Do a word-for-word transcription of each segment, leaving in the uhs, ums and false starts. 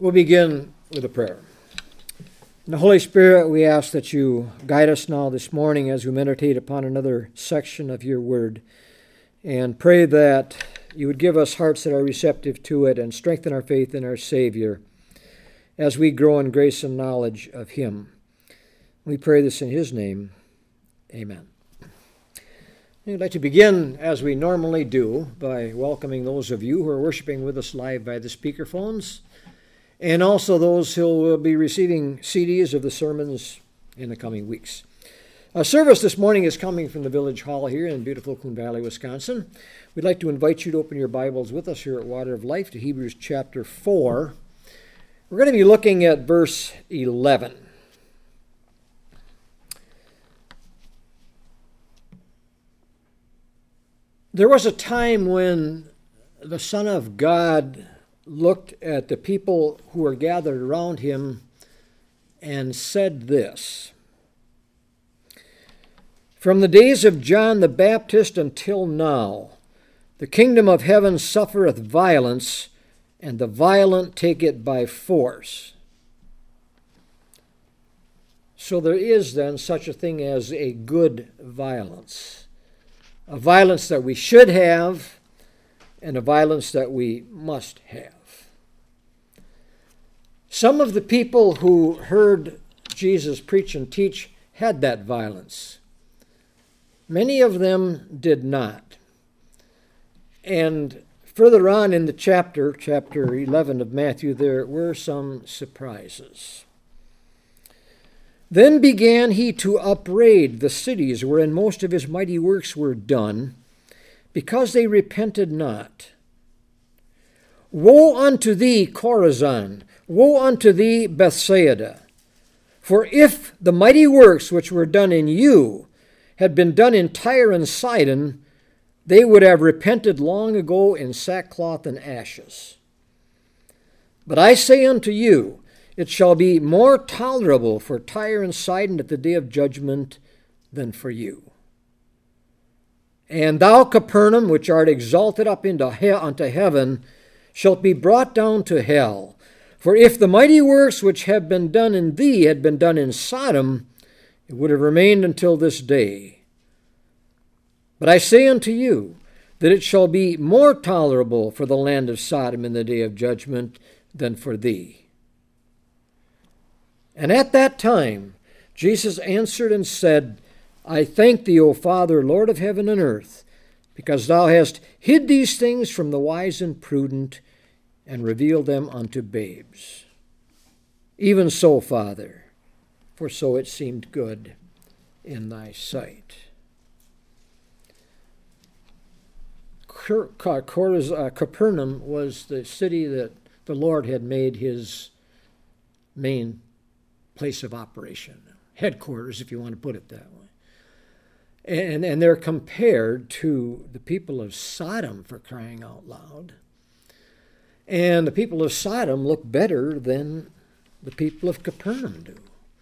We'll begin with a prayer. In the Holy Spirit, we ask that you guide us now this morning as we meditate upon another section of your word, and pray that you would give us hearts that are receptive to it and strengthen our faith in our Savior as we grow in grace and knowledge of him. We pray this in his name. Amen. I'd like to begin, as we normally do, by welcoming those of you who are worshiping with us live by the speakerphones, and also those who will be receiving C Ds of the sermons in the coming weeks. Our service this morning is coming from the Village Hall here in beautiful Coon Valley, Wisconsin. We'd like to invite you to open your Bibles with us here at Water of Life to Hebrews chapter four. We're going to be looking at verse eleven. There was a time when the Son of God looked at the people who were gathered around him and said this: "From the days of John the Baptist until now, the kingdom of heaven suffereth violence, and the violent take it by force." So there is then such a thing as a good violence. A violence that we should have, and a violence that we must have. Some of the people who heard Jesus preach and teach had that violence. Many of them did not. And further on in the chapter, chapter eleven of Matthew, there were some surprises. "Then began he to upbraid the cities wherein most of his mighty works were done, because they repented not. Woe unto thee, Chorazin! Woe unto thee, Bethsaida! For if the mighty works which were done in you had been done in Tyre and Sidon, they would have repented long ago in sackcloth and ashes. But I say unto you, it shall be more tolerable for Tyre and Sidon at the day of judgment than for you. And thou, Capernaum, which art exalted up into he- unto heaven, shalt be brought down to hell. For if the mighty works which have been done in thee had been done in Sodom, it would have remained until this day. But I say unto you, that it shall be more tolerable for the land of Sodom in the day of judgment than for thee. And at that time Jesus answered and said, I thank thee, O Father, Lord of heaven and earth, because thou hast hid these things from the wise and prudent, and revealed them unto babes. Even so, Father, for so it seemed good in thy sight." Capernaum was the city that the Lord had made his main place of operation, headquarters, if you want to put it that way. And, and they're compared to the people of Sodom, for crying out loud. And the people of Sodom look better than the people of Capernaum do.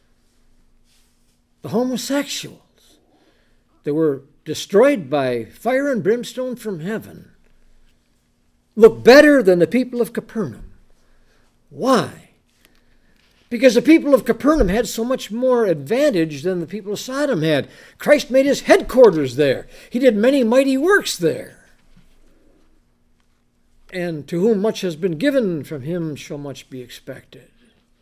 The homosexuals, they were destroyed by fire and brimstone from heaven, look better than the people of Capernaum. Why? Because the people of Capernaum had so much more advantage than the people of Sodom had. Christ made his headquarters there. He did many mighty works there. And to whom much has been given, from him shall much be expected.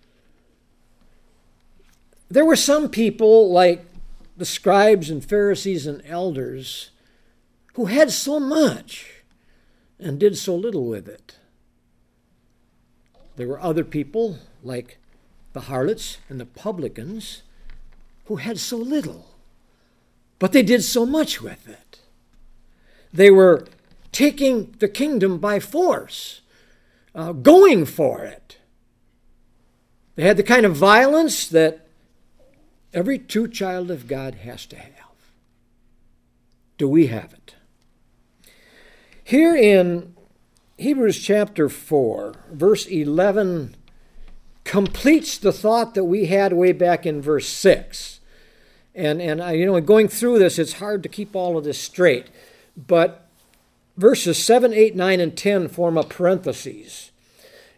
There were some people, like the scribes and Pharisees and elders, who had so much and did so little with it. There were other people, like the harlots and the publicans, who had so little, but they did so much with it. They were taking the kingdom by force, uh, going for it. They had the kind of violence that every true child of God has to have. Do we have it? Here in Hebrews chapter four, verse eleven, completes the thought that we had way back in verse six. And, and you know, going through this, it's hard to keep all of this straight. But verses seven, eight, nine, and ten form a parenthesis.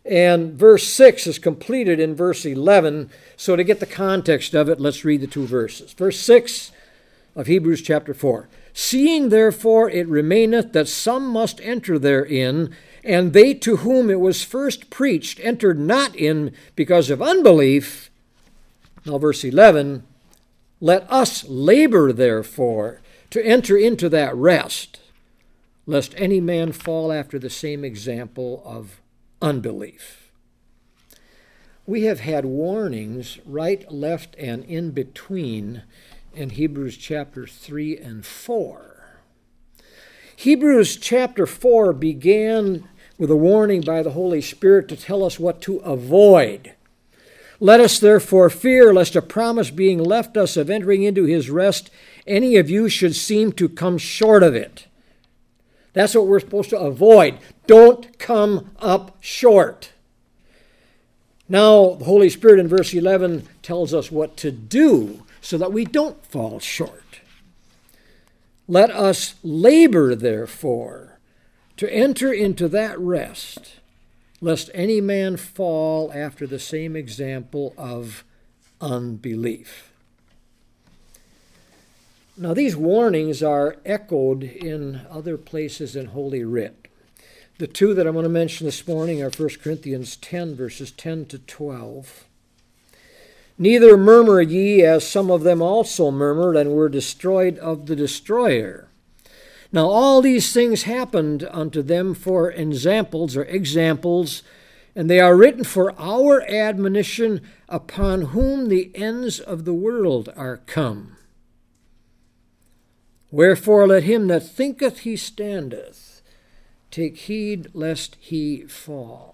And verse six is completed in verse eleven. So to get the context of it, let's read the two verses. Verse six of Hebrews chapter four. Seeing therefore it remaineth that some must enter therein, and they to whom it was first preached entered not in because of unbelief. Now verse eleven, let us labor therefore to enter into that rest, lest any man fall after the same example of unbelief. We have had warnings right, left, and in between in Hebrews chapter three and four. Hebrews chapter four began with a warning by the Holy Spirit to tell us what to avoid. Let us therefore fear, lest a promise being left us of entering into his rest, any of you should seem to come short of it. That's what we're supposed to avoid. Don't come up short. Now, the Holy Spirit in verse eleven tells us what to do so that we don't fall short. Let us labor, therefore, to enter into that rest, lest any man fall after the same example of unbelief. Now, these warnings are echoed in other places in Holy Writ. The two that I'm going to mention this morning are First Corinthians ten, verses ten to twelve. Neither murmur ye, as some of them also murmured, and were destroyed of the destroyer. Now all these things happened unto them for examples or examples, and they are written for our admonition, upon whom the ends of the world are come. Wherefore let him that thinketh he standeth take heed lest he fall.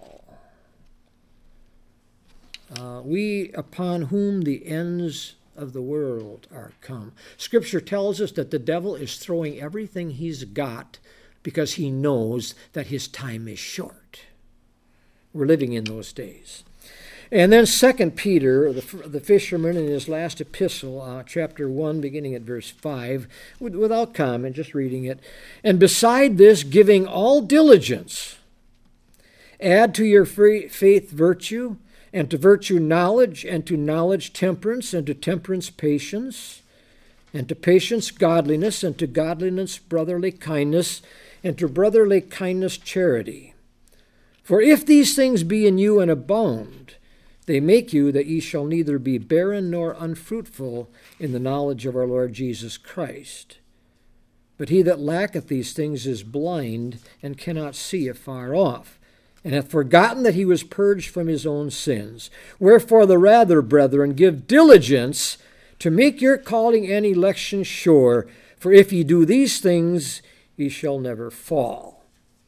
Uh, we upon whom the ends of the world are come. Scripture tells us that the devil is throwing everything he's got because he knows that his time is short. We're living in those days. And then Second Peter, the, the fisherman, in his last epistle, uh, chapter one, beginning at verse five, with, without comment, just reading it. And beside this, giving all diligence, add to your free faith virtue, and to virtue knowledge, and to knowledge temperance, and to temperance patience, and to patience godliness, and to godliness brotherly kindness, and to brotherly kindness charity. For if these things be in you and abound, they make you that ye shall neither be barren nor unfruitful in the knowledge of our Lord Jesus Christ. But he that lacketh these things is blind, and cannot see afar off, and hath forgotten that he was purged from his own sins. Wherefore the rather, brethren, give diligence to make your calling and election sure, for if ye do these things, ye shall never fall.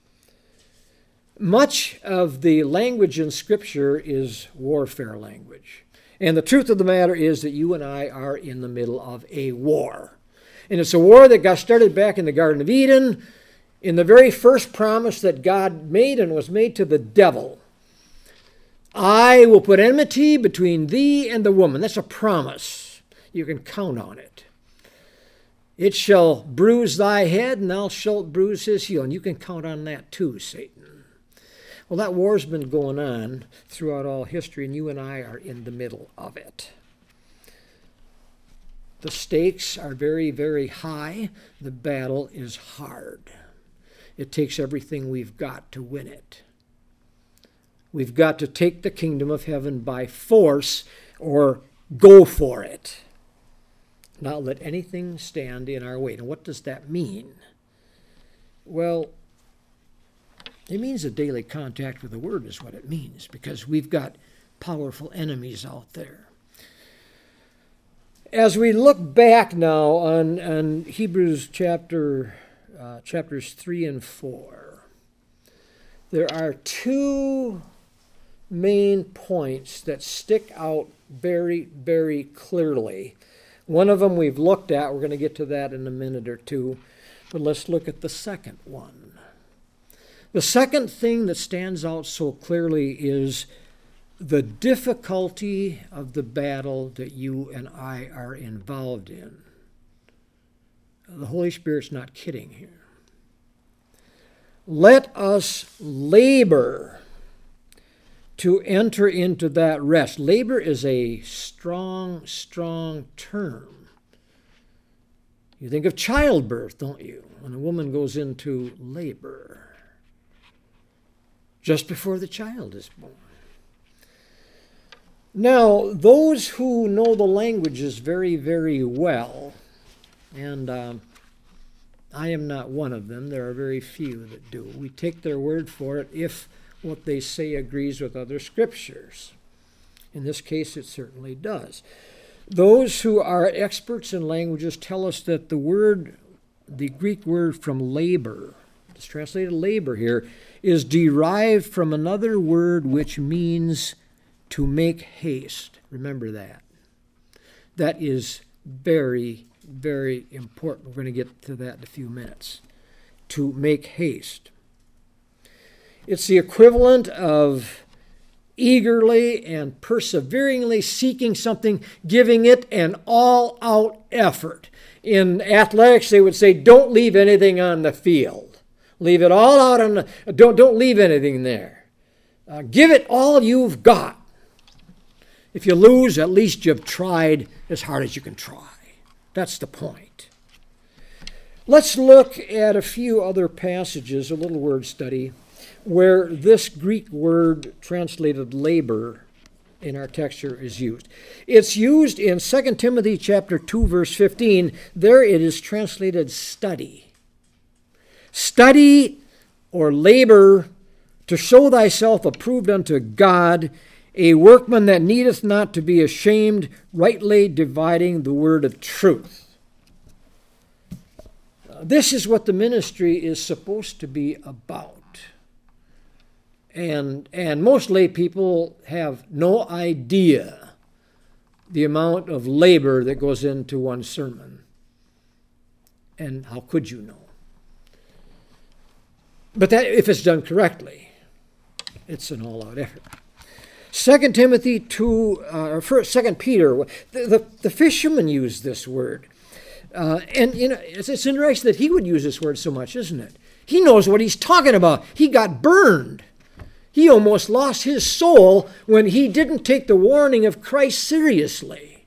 Much of the language in Scripture is warfare language. And the truth of the matter is that you and I are in the middle of a war. And it's a war that got started back in the Garden of Eden, in the very first promise that God made, and was made to the devil. I will put enmity between thee and the woman. That's a promise. You can count on it. It shall bruise thy head, and thou shalt bruise his heel. And you can count on that too, Satan. Well, that war's been going on throughout all history, and you and I are in the middle of it. The stakes are very, very high. The battle is hard. It takes everything we've got to win it. We've got to take the kingdom of heaven by force, or go for it. Not let anything stand in our way. Now, what does that mean? Well, it means a daily contact with the Word is what it means, because we've got powerful enemies out there. As we look back now on, on Hebrews chapter uh, chapters three and four, there are two main points that stick out very, very clearly. One of them we've looked at. We're going to get to that in a minute or two. But let's look at the second one. The second thing that stands out so clearly is the difficulty of the battle that you and I are involved in. The Holy Spirit's not kidding here. Let us labor to enter into that rest. Labor is a strong, strong term. You think of childbirth, don't you? When a woman goes into labor, just before the child is born. Now, those who know the languages very, very well, and um, I am not one of them, there are very few that do. We take their word for it if what they say agrees with other scriptures. In this case, it certainly does. Those who are experts in languages tell us that the word, the Greek word from labor, it's translated labor here, is derived from another word which means to make haste. Remember that. That is very, very important. We're going to get to that in a few minutes. To make haste. It's the equivalent of eagerly and perseveringly seeking something, giving it an all-out effort. In athletics, they would say, don't leave anything on the field. Leave it all out on the, don't, don't leave anything there. Uh, give it all you've got. If you lose, at least you've tried as hard as you can try. That's the point. Let's look at a few other passages, a little word study, where this Greek word translated labor in our text here is used. It's used in Second Timothy chapter two, verse fifteen. There it is translated study. Study or labor to show thyself approved unto God, a workman that needeth not to be ashamed, rightly dividing the word of truth. This is what the ministry is supposed to be about. And, and most lay people have no idea the amount of labor that goes into one sermon. And how could you know? But that, if it's done correctly, it's an all-out effort. Second Timothy two, uh, or first, Second Peter, the, the, the fisherman used this word. Uh, and you know, it's, it's interesting that he would use this word so much, isn't it? He knows what he's talking about. He got burned. He almost lost his soul when he didn't take the warning of Christ seriously.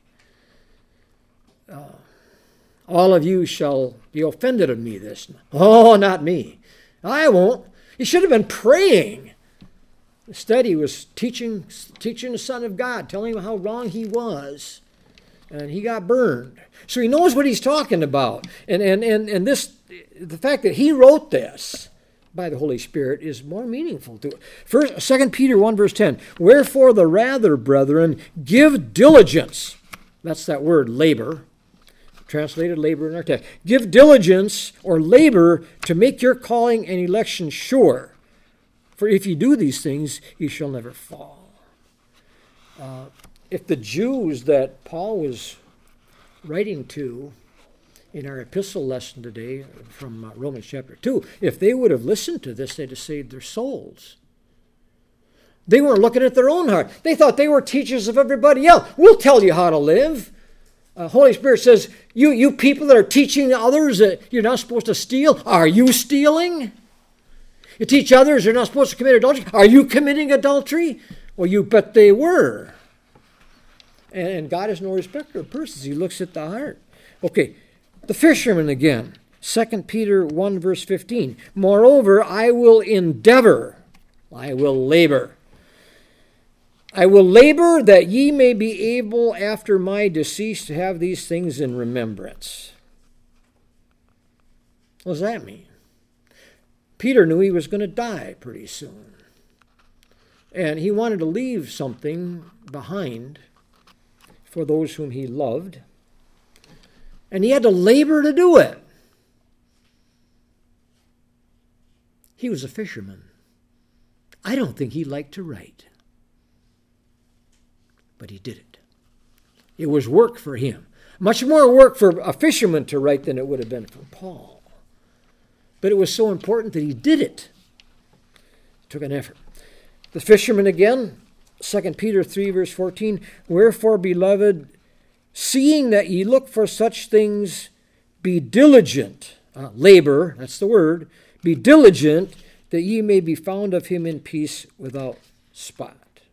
Uh, all of you shall be offended of me this. Oh, not me. I won't. He should have been praying. Instead, he was teaching, teaching the Son of God, telling him how wrong he was. And he got burned. So he knows what he's talking about. And, and, and, and this, the fact that he wrote this by the Holy Spirit is more meaningful to it. First, Second Peter one, verse ten. Wherefore the rather, brethren, give diligence. That's that word, labor. Translated labor in our text. Give diligence or labor to make your calling and election sure. For if you do these things, you shall never fall. Uh, if the Jews that Paul was writing to in our epistle lesson today from uh, Romans chapter two, if they would have listened to this, they'd have saved their souls. They weren't looking at their own heart. They thought they were teachers of everybody else. We'll tell you how to live. Uh, Holy Spirit says, you, you people that are teaching others that you're not supposed to steal, are you stealing? You teach others you're not supposed to commit adultery, are you committing adultery? Well, you bet they were. And, and God is no respecter of persons. He looks at the heart. Okay. The fisherman again, Second Peter one, verse fifteen. Moreover, I will endeavor, I will labor. I will labor that ye may be able after my decease to have these things in remembrance. What does that mean? Peter knew he was going to die pretty soon. And he wanted to leave something behind for those whom he loved. And he had to labor to do it. He was a fisherman. I don't think he liked to write. But he did it. It was work for him. Much more work for a fisherman to write than it would have been for Paul. But it was so important that he did it. It took an effort. The fisherman again, Second Peter three, verse fourteen. Wherefore, beloved, seeing that ye look for such things, be diligent. Uh, labor, that's the word. Be diligent that ye may be found of him in peace without spot.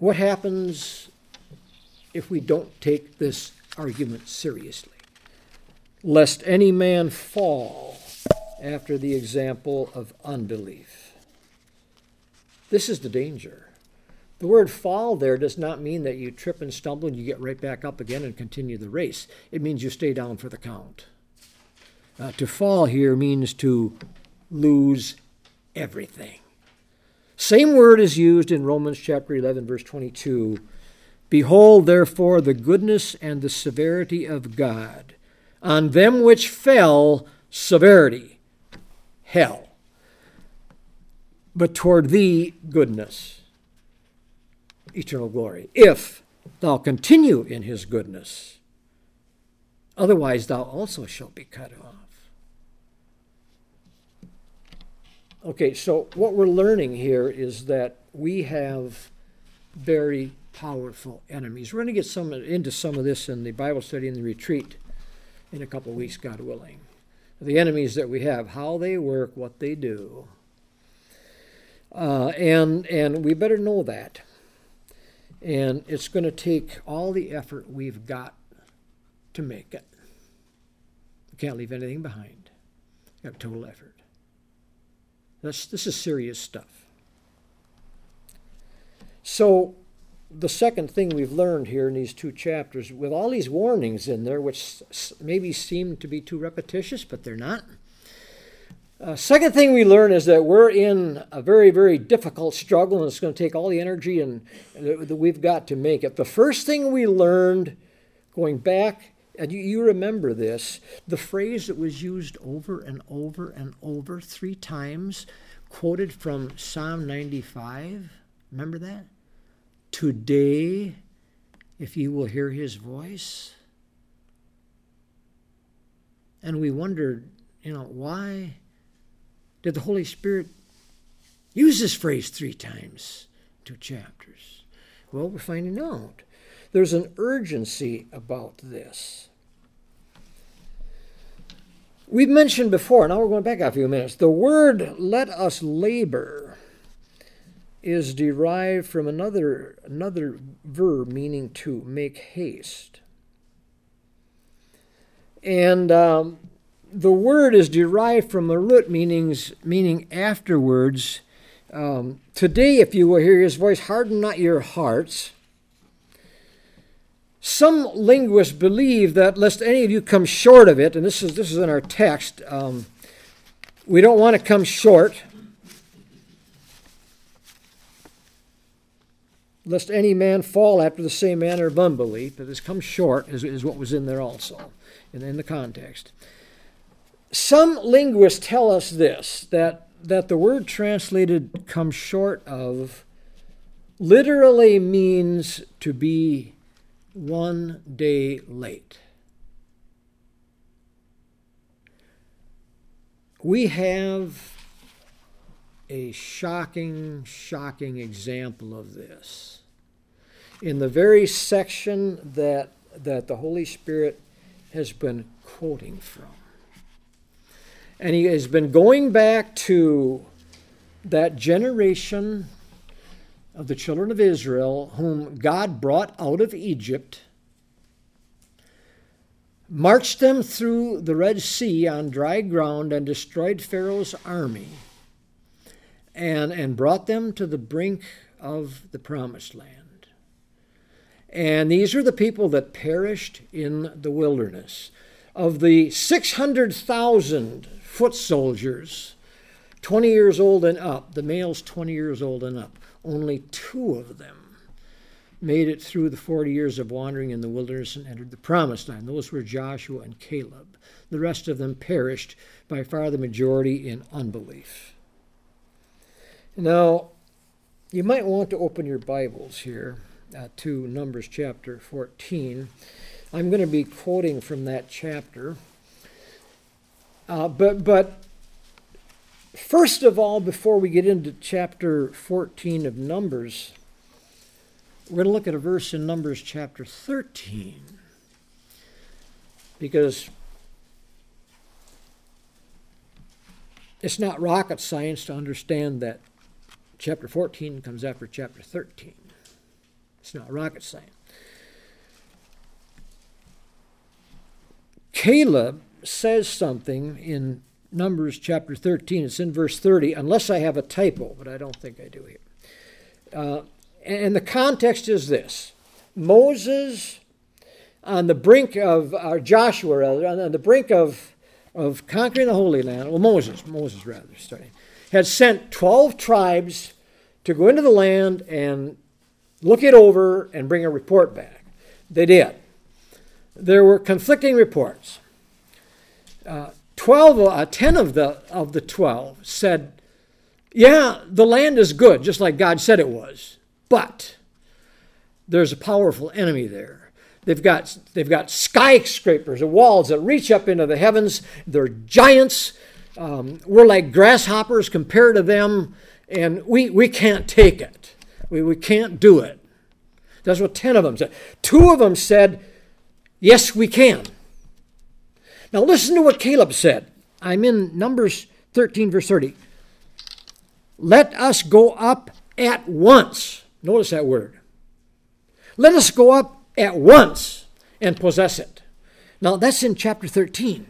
What happens if we don't take this argument seriously? Lest any man fall after the example of unbelief. This is the danger. The word fall there does not mean that you trip and stumble and you get right back up again and continue the race. It means you stay down for the count. Uh, to fall here means to lose everything. Same word is used in Romans chapter eleven, verse twenty-two. Behold, therefore, the goodness and the severity of God. On them which fell, severity, hell. But toward thee, goodness, eternal glory, if thou continue in his goodness. Otherwise thou also shalt be cut off. Okay, so what we're learning here is that we have very powerful enemies. We're going to get some into some of this in the Bible study in the retreat in a couple of weeks, God willing. The enemies that we have, how they work, what they do. Uh, and and we better know that. And it's going to take all the effort we've got to make it. We can't leave anything behind. We've got total effort. That's, this is serious stuff. So the second thing we've learned here in these two chapters, with all these warnings in there, which maybe seem to be too repetitious, but they're not. Uh, second thing we learn is that we're in a very, very difficult struggle, and it's going to take all the energy and, and that we've got to make it. The first thing we learned, going back, and you, you remember this, the phrase that was used over and over and over three times, quoted from Psalm ninety-five. Remember that? Today, if you will hear his voice. And we wondered, you know, why did the Holy Spirit use this phrase three times, two chapters? Well, we're finding out. There's an urgency about this. We've mentioned before, now we're going back a few minutes, the word let us labor is derived from another, another verb meaning to make haste. And um, the word is derived from a root meanings, meaning afterwards. Um, Today, if you will hear his voice, harden not your hearts. Some linguists believe that lest any of you come short of it, and this is this is in our text, um, we don't want to come short. Lest any man fall after the same manner of unbelief, that has come short, is, is what was in there also, in, in the context. Some linguists tell us this, that, that the word translated come short of literally means to be one day late. We have a shocking, shocking example of this in the very section that, that the Holy Spirit has been quoting from. And he has been going back to that generation of the children of Israel whom God brought out of Egypt, marched them through the Red Sea on dry ground and destroyed Pharaoh's army, and, and brought them to the brink of the Promised Land. And these are the people that perished in the wilderness. Of the six hundred thousand foot soldiers, twenty years old and up, the males twenty years old and up, only two of them made it through the forty years of wandering in the wilderness and entered the Promised Land. Those were Joshua and Caleb. The rest of them perished, by far the majority in unbelief. Now, you might want to open your Bibles here uh, to Numbers chapter fourteen. I'm going to be quoting from that chapter. Uh, but, but first of all, before we get into chapter fourteen of Numbers, we're going to look at a verse in Numbers chapter thirteen. Because it's not rocket science to understand that chapter fourteen comes after chapter thirteen. It's not rocket science. Caleb says something in Numbers chapter thirteen. It's in verse thirty, unless I have a typo, but I don't think I do here. Uh, and the context is this. Moses, on the brink of, or Joshua rather, on the brink of, of conquering the Holy Land, well, Moses, Moses rather, starting, had sent twelve tribes to go into the land and look it over and bring a report back. They did. There were conflicting reports. Uh, twelve, uh, ten of the of the twelve said, "Yeah, the land is good, just like God said it was, but there's a powerful enemy there. They've got they've got skyscrapers and walls that reach up into the heavens. They're giants. Um, we're like grasshoppers compared to them, and we we can't take it. We we can't do it." That's what ten of them said. Two of them said, "Yes, we can." Now listen to what Caleb said. I'm in Numbers thirteen, verse thirty. "Let us go up at once." Notice that word. "Let us go up at once and possess it." Now that's in chapter thirteen.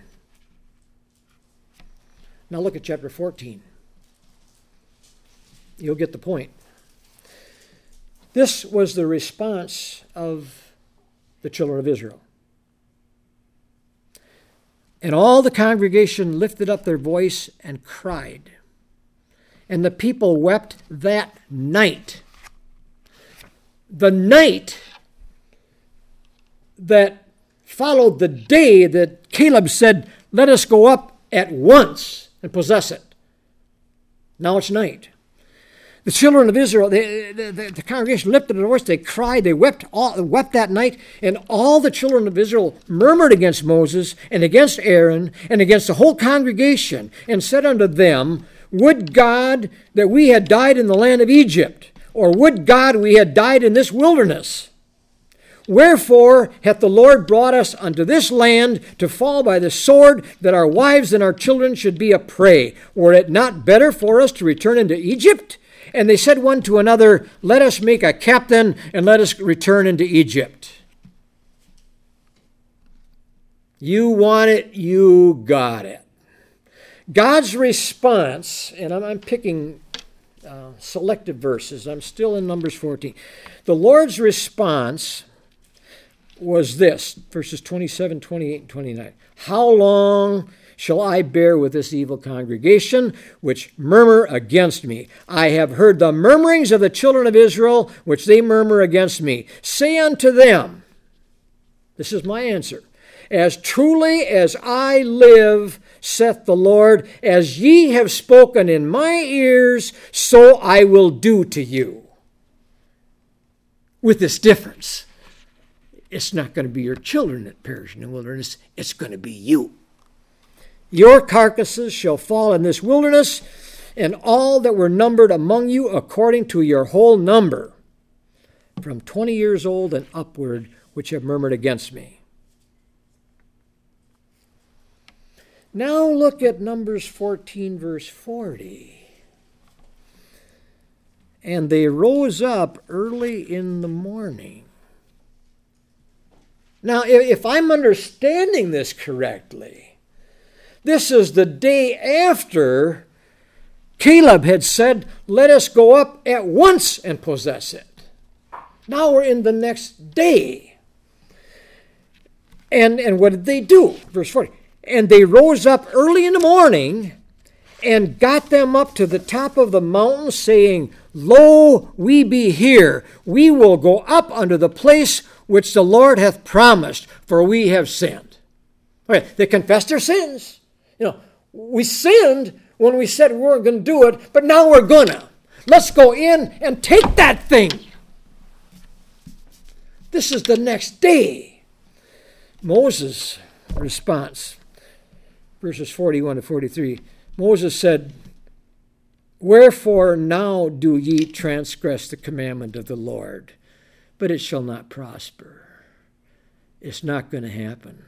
Now look at chapter fourteen. You'll get the point. This was the response of the children of Israel. "And all the congregation lifted up their voice and cried. And the people wept that night." The night that followed the day that Caleb said, "Let us go up at once and possess it." Now it's night. The children of Israel, they, the, the, the congregation lifted their voice, they cried, they wept, all, wept that night, and all the children of Israel murmured against Moses and against Aaron and against the whole congregation, and said unto them, "Would God that we had died in the land of Egypt, or would God we had died in this wilderness? Wherefore hath the Lord brought us unto this land to fall by the sword, that our wives and our children should be a prey? Were it not better for us to return into Egypt?" And they said one to another, "Let us make a captain, and let us return into Egypt." You want it, you got it. God's response, and I'm, I'm picking uh, selective verses. I'm still in Numbers fourteen. The Lord's response was this, verses twenty-seven, twenty-eight, and twenty-nine. "How long shall I bear with this evil congregation, which murmur against me? I have heard the murmurings of the children of Israel, which they murmur against me. Say unto them," this is my answer, "As truly as I live, saith the Lord, as ye have spoken in my ears, so I will do to you." With this difference. It's not going to be your children that perish in the wilderness. It's going to be you. "Your carcasses shall fall in this wilderness, and all that were numbered among you according to your whole number, from twenty years old and upward, which have murmured against me." Now look at Numbers fourteen, verse forty. "And they rose up early in the morning." Now, if I'm understanding this correctly, this is the day after Caleb had said, "Let us go up at once and possess it." Now we're in the next day. And, and what did they do? Verse forty. "And they rose up early in the morning and got them up to the top of the mountain, saying, Lo, we be here. We will go up unto the place which the Lord hath promised, for we have sinned." Okay, they confessed their sins. You know, we sinned when we said we weren't going to do it, but now we're gonna. Let's go in and take that thing. This is the next day. Moses' response, verses forty-one to forty-three. Moses said, "Wherefore now do ye transgress the commandment of the Lord? But it shall not prosper." It's not going to happen.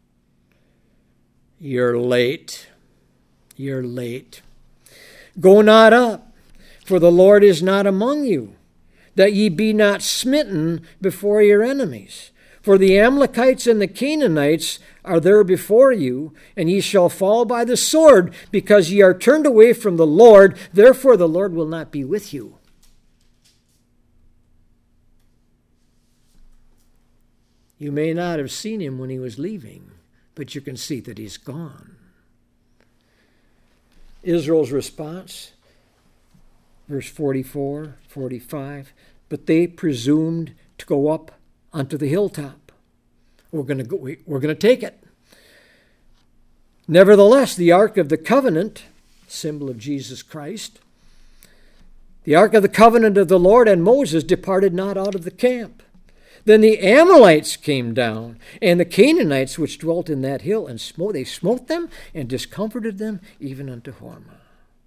You're late. You're late. "Go not up, for the Lord is not among you. that ye be not smitten before your enemies. For the Amalekites and the Canaanites are there before you, and ye shall fall by the sword, because ye are turned away from the Lord. Therefore the Lord will not be with you. You may not have seen him when he was leaving, but you can see that he's gone. Israel's response, verse forty-four, forty-five, but they presumed to go up unto the hilltop. We're going to go, we're going to take it. Nevertheless, the Ark of the Covenant, symbol of Jesus Christ, the Ark of the Covenant of the Lord and Moses departed not out of the camp. Then the Amalekites came down, and the Canaanites which dwelt in that hill, and smote, they smote them and discomforted them even unto Hormah.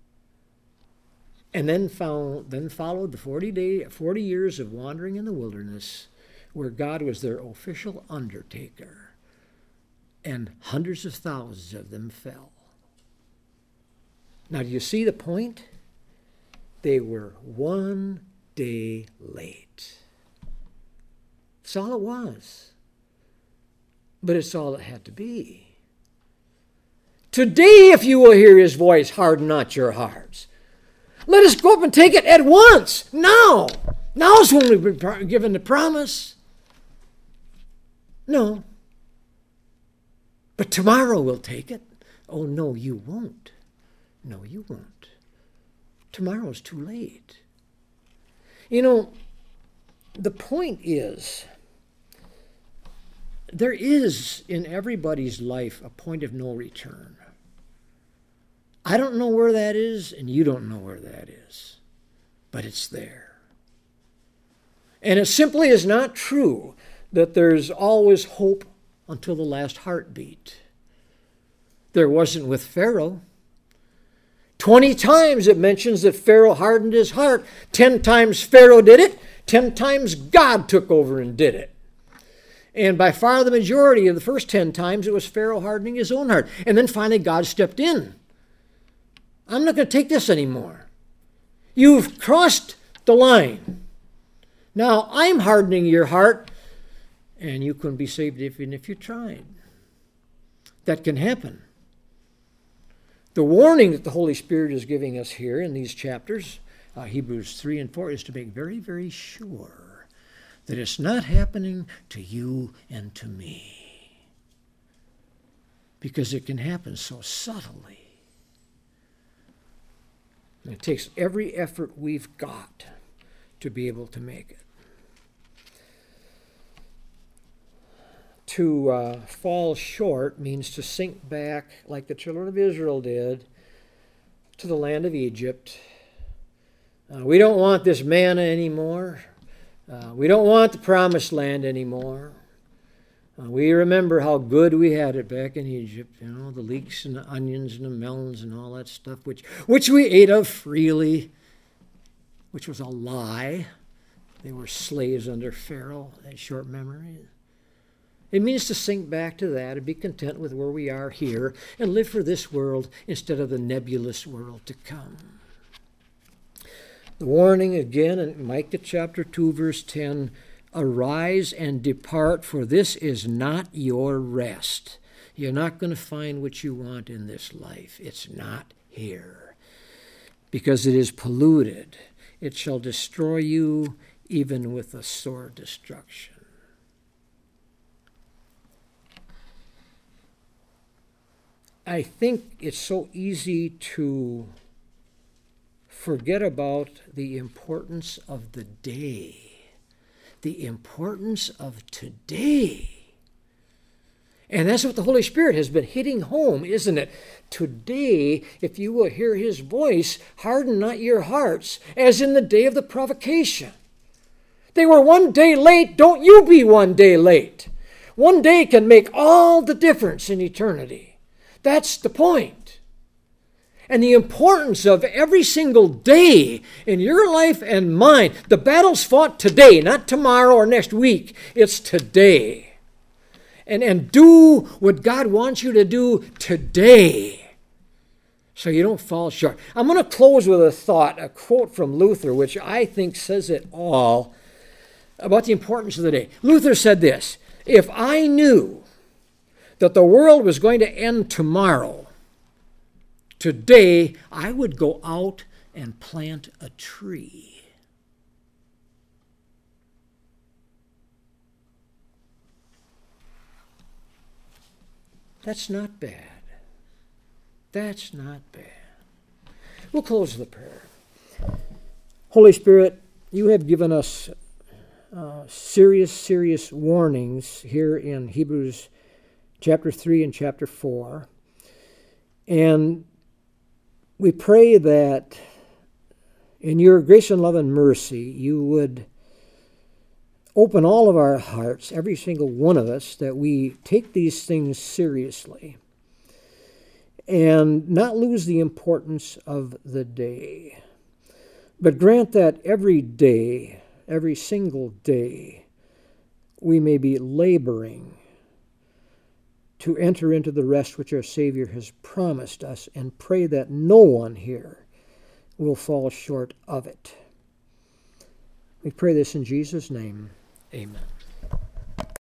And then found, then followed the forty day, forty years of wandering in the wilderness, where God was their official undertaker, and hundreds of thousands of them fell. Now, do you see the point? They were one day late. That's all it was. But it's all it had to be. Today, if you will hear his voice, harden not your hearts. Let us go up and take it at once. Now. Now is when we've been given the promise. No. But tomorrow we'll take it. Oh, no, you won't. No, you won't. Tomorrow's too late. You know, the point is, there is in everybody's life a point of no return. I don't know where that is, and you don't know where that is, but it's there. And it simply is not true that there's always hope until the last heartbeat. There wasn't with Pharaoh. Twenty times it mentions that Pharaoh hardened his heart. Ten times Pharaoh did it. Ten times God took over and did it. And by far the majority of the first ten times it was Pharaoh hardening his own heart. And then finally God stepped in. I'm not going to take this anymore. You've crossed the line. Now I'm hardening your heart, and you couldn't be saved even if you tried. That can happen. The warning that the Holy Spirit is giving us here in these chapters, uh, Hebrews three and four, is to make very, very sure that it's not happening to you and to me. Because it can happen so subtly. And it takes every effort we've got to be able to make it. To uh, fall short means to sink back, like the children of Israel did, to the land of Egypt. Uh, we don't want this manna anymore. Uh, we don't want the promised land anymore. Uh, we remember how good we had it back in Egypt, you know, the leeks and the onions and the melons and all that stuff, which, which we ate of freely, which was a lie. They were slaves under Pharaoh, that short memory. It means to sink back to that and be content with where we are here and live for this world instead of the nebulous world to come. The warning again in Micah chapter two, verse ten, arise and depart, for this is not your rest. You're not going to find what you want in this life. It's not here. Because it is polluted. It shall destroy you even with a sore destruction. I think it's so easy to forget about the importance of the day, the importance of today. And that's what the Holy Spirit has been hitting home, isn't it? Today, if you will hear his voice, harden not your hearts, as in the day of the provocation. They were one day late, don't you be one day late. One day can make all the difference in eternity. That's the point. And the importance of every single day in your life and mine. The battle's fought today, not tomorrow or next week. It's today. And, and do what God wants you to do today. so you don't fall short. I'm going to close with a thought, a quote from Luther, which I think says it all about the importance of the day. Luther said this: if I knew that the world was going to end tomorrow, today I would go out and plant a tree. That's not bad. That's not bad. We'll close with a prayer. Holy Spirit, you have given us uh, serious, serious warnings here in Hebrews chapter three and chapter four. And we pray that in your grace and love and mercy, you would open all of our hearts, every single one of us, that we take these things seriously and not lose the importance of the day, but grant that every day, every single day, we may be laboring to enter into the rest which our Savior has promised us, and pray that no one here will fall short of it. We pray this in Jesus' name. Amen.